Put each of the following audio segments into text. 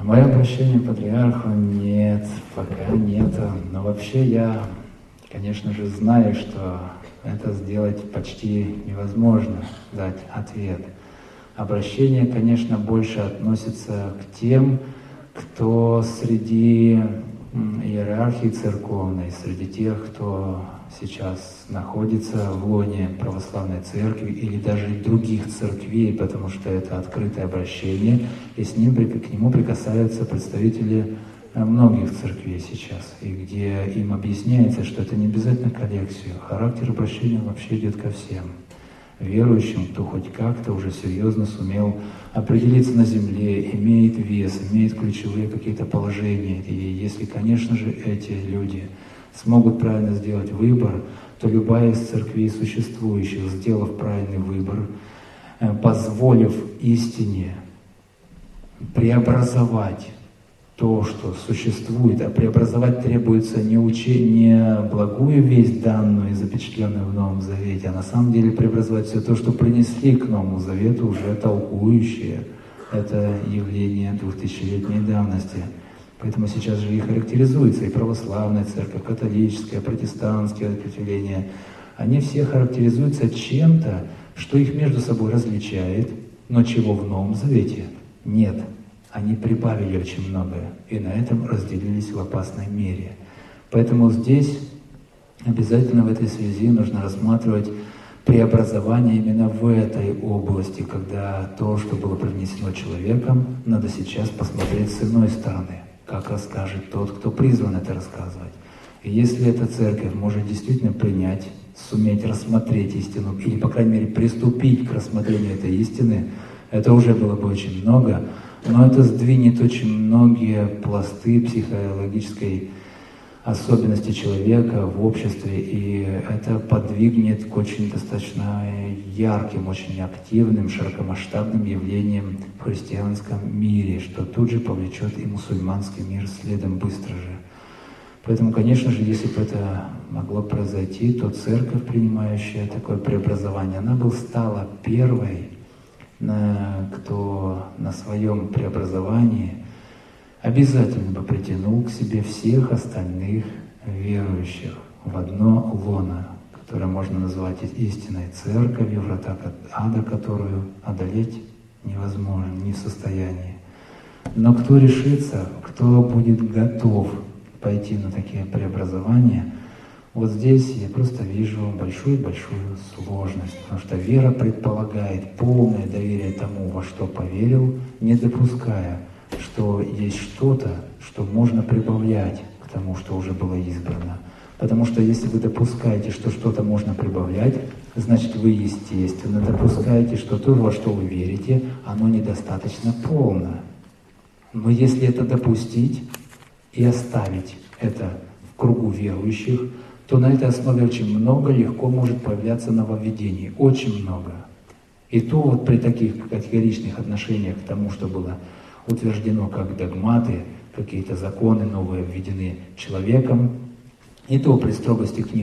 Мое обращение к патриарху нет, пока нет. Но вообще я, конечно же, знаю, что это сделать почти невозможно, дать ответ. Обращение, конечно, больше относится к тем, кто среди иерархии церковной, среди тех, кто сейчас находится в лоне православной церкви или даже других церквей, потому что это открытое обращение, и к нему прикасаются представители многих церквей сейчас, и где им объясняется, что это не обязательно к Алексию. Характер обращения вообще идет ко всем верующим, кто хоть как-то уже серьезно сумел определиться на земле, имеет вес, имеет ключевые какие-то положения. И если, конечно же, эти люди смогут правильно сделать выбор, то любая из церквей существующих, сделав правильный выбор, позволив истине преобразовать то, что существует, а преобразовать требуется не благую весть, данную и запечатленную в Новом Завете, а на самом деле преобразовать все то, что принесли к Новому Завету уже толкующие это явление 2000-летней давности. Поэтому сейчас же и характеризуется и православная церковь, католическая, протестантские ответвления. Они все характеризуются чем-то, что их между собой различает, но чего в Новом Завете нет. Они прибавили очень многое, и на этом разделились в опасной мере. Поэтому здесь обязательно в этой связи нужно рассматривать преобразование именно в этой области, когда то, что было привнесено человеком, надо сейчас посмотреть с иной стороны, как расскажет тот, кто призван это рассказывать. И если эта церковь может действительно принять, суметь рассмотреть истину, или, по крайней мере, приступить к рассмотрению этой истины, это уже было бы очень много, но это сдвинет очень многие пласты психологической особенности человека в обществе, и это подвигнет к очень достаточно ярким, очень активным, широкомасштабным явлениям в христианском мире, что тут же повлечет и мусульманский мир следом быстро же. Поэтому, конечно же, если бы это могло произойти, то церковь, принимающая такое преобразование, она бы стала первой, кто на своем преобразовании обязательно бы притянул к себе всех остальных верующих в одно лоно, которое можно назвать истинной церковью, врата ада, которую одолеть невозможно, не в состоянии. Но кто решится, кто будет готов пойти на такие преобразования, вот здесь я просто вижу большую-большую сложность, потому что вера предполагает полное доверие тому, во что поверил, не допуская, что есть что-то, что можно прибавлять к тому, что уже было избрано. Потому что если вы допускаете, что что-то можно прибавлять, значит вы, естественно, допускаете, что то, во что вы верите, оно недостаточно полно. Но если это допустить и оставить это в кругу верующих, то на этой основе очень много легко может появляться нововведений, очень много. И то вот при таких категоричных отношениях к тому, что было утверждено как догматы, какие-то законы новые введены человеком, и то при строгости к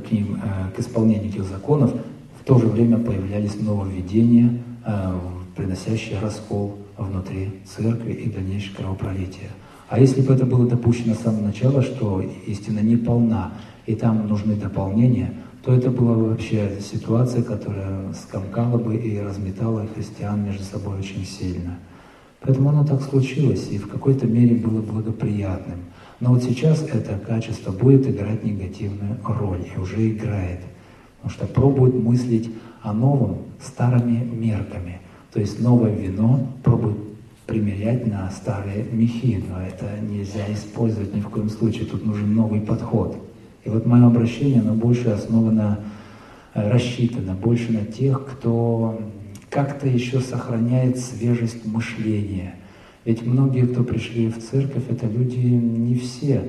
исполнению этих законов в то же время появлялись нововведения, приносящие раскол внутри церкви и дальнейшее кровопролитие. А если бы это было допущено с самого начала, что истина не полна, и там нужны дополнения, то это была бы вообще ситуация, которая скомкала бы и разметала христиан между собой очень сильно. Поэтому оно так случилось, и в какой-то мере было благоприятным. Но вот сейчас это качество будет играть негативную роль, и уже играет. Потому что пробуют мыслить о новом старыми мерками. То есть новое вино пробуют примерять на старые мехи, но это нельзя использовать ни в коем случае, тут нужен новый подход. И вот мое обращение, оно больше основано, рассчитано больше на тех, кто как-то еще сохраняет свежесть мышления. Ведь многие, кто пришли в церковь, это люди не все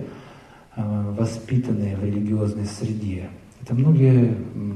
воспитанные в религиозной среде. Это многие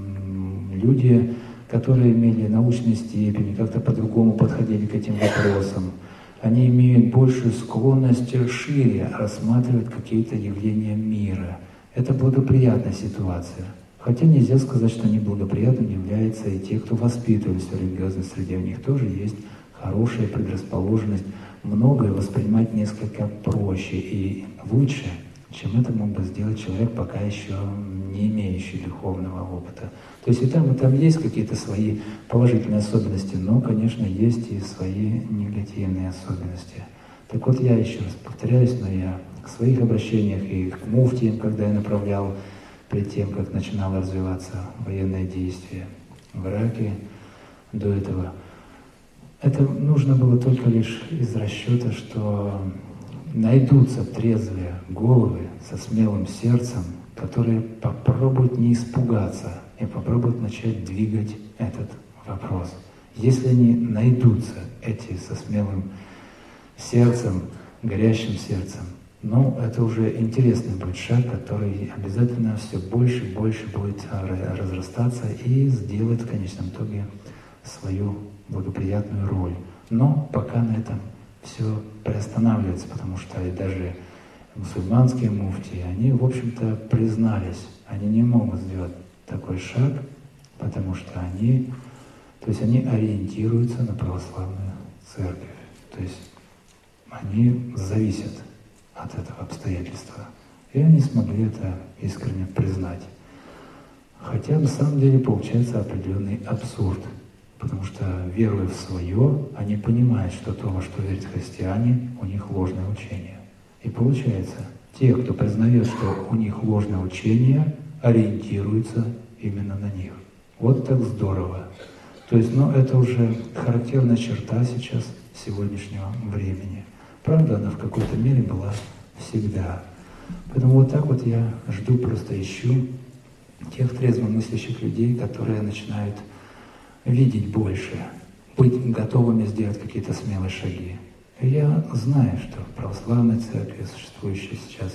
люди, которые имели научные степени, как-то по-другому подходили к этим вопросам. Они имеют большую склонность шире рассматривать какие-то явления мира. Это благоприятная ситуация. Хотя нельзя сказать, что неблагоприятным является и те, кто воспитывались в религиозной среде. У них тоже есть хорошая предрасположенность многое воспринимать несколько проще и лучше, чем это мог бы сделать человек, пока еще не имеющий духовного опыта. То есть и там есть какие-то свои положительные особенности, но, конечно, есть и свои негативные особенности. Так вот, я еще раз повторяюсь, но я в своих обращениях и к муфтиям, когда я направлял перед тем, как начинало развиваться военное действие в Ираке, до этого, это нужно было только лишь из расчета, что найдутся трезвые головы со смелым сердцем, которые попробуют не испугаться и попробуют начать двигать этот вопрос. Если они найдутся, эти со смелым сердцем, горящим сердцем, ну, это уже интересный будет шаг, который обязательно все больше и больше будет разрастаться и сделает в конечном итоге свою благоприятную роль. Но пока на этом все приостанавливается, потому что и даже мусульманские муфтии, они, в общем-то, признались, они не могут сделать такой шаг, потому что они ориентируются на православную церковь. То есть они зависят от этого обстоятельства. И они смогли это искренне признать. Хотя на самом деле получается определенный абсурд, потому что, веруя в свое, они понимают, что то, во что верят христиане, у них ложное учение. И получается, те, кто признает, что у них ложное учение, ориентируются именно на них. Вот так здорово. То есть, это уже характерная черта сейчас сегодняшнего времени. Правда, она в какой-то мере была всегда. Поэтому вот так вот я жду, просто ищу тех трезвомыслящих людей, которые начинают видеть больше, быть готовыми сделать какие-то смелые шаги. И я знаю, что в православной церкви, существующей сейчас,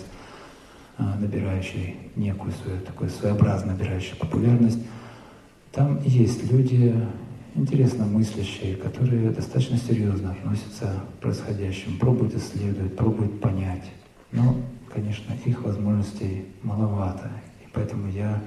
набирающей некую свою, такую своеобразно набирающую популярность, там есть люди, интересно мыслящие, которые достаточно серьезно относятся к происходящему, пробуют исследовать, пробуют понять. Но, конечно, их возможностей маловато. И поэтому я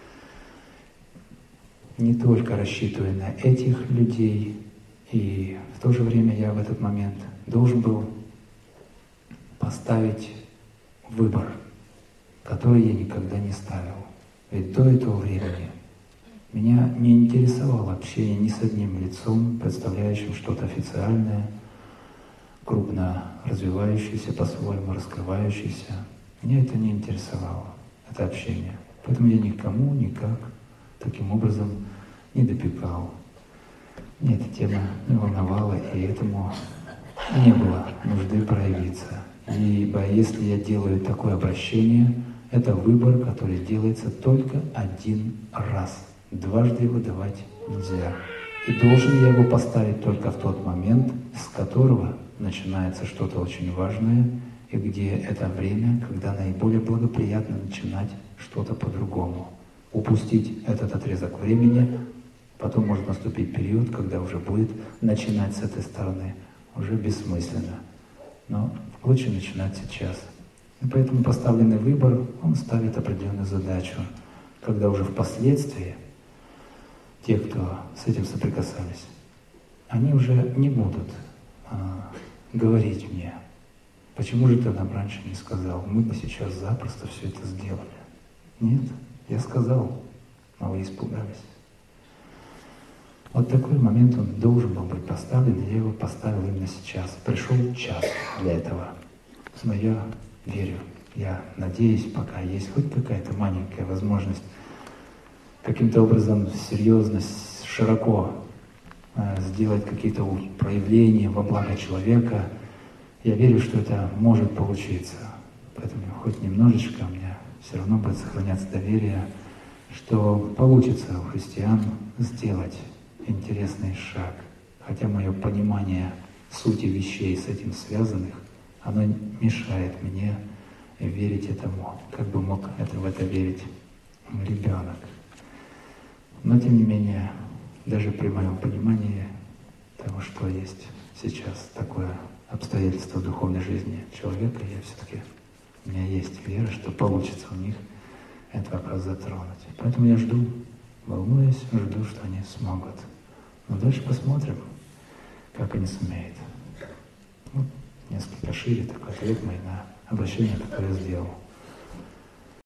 не только рассчитываю на этих людей, и в то же время я в этот момент должен был поставить выбор, который я никогда не ставил. Ведь до этого времени меня не интересовало общение ни с одним лицом, представляющим что-то официальное, крупно развивающееся, по-своему раскрывающееся. Меня это не интересовало, это общение. Поэтому я никому никак таким образом не допекал. Меня эта тема не волновала, и этому не было нужды проявиться. Ибо если я делаю такое обращение, это выбор, который делается только один раз. Дважды его давать нельзя. И должен я его поставить только в тот момент, с которого начинается что-то очень важное, и где это время, когда наиболее благоприятно начинать что-то по-другому. Упустить этот отрезок времени, потом может наступить период, когда уже будет начинать с этой стороны уже бессмысленно. Но лучше начинать сейчас. И поэтому поставленный выбор, он ставит определенную задачу, когда уже впоследствии те, кто с этим соприкасались, они уже не будут говорить мне, почему же ты нам раньше не сказал, мы бы сейчас запросто все это сделали. Нет, я сказал, но вы испугались. Вот такой момент он должен был быть поставлен, и я его поставил именно сейчас. Пришел час для этого. Но я верю, я надеюсь, пока есть хоть какая-то маленькая возможность каким-то образом серьезно, широко сделать какие-то проявления во благо человека, я верю, что это может получиться. Поэтому хоть немножечко у меня все равно будет сохраняться доверие, что получится у христиан сделать интересный шаг. Хотя мое понимание сути вещей с этим связанных, оно мешает мне верить этому, как бы мог в это верить ребенок. Но тем не менее, даже при моем понимании того, что есть сейчас такое обстоятельство в духовной жизни человека, у меня есть вера, что получится у них этот вопрос затронуть. Поэтому я жду, волнуюсь, жду, что они смогут. Но дальше посмотрим, как они сумеют. Вот несколько шире такой ответ мой на обращение, которое я сделал.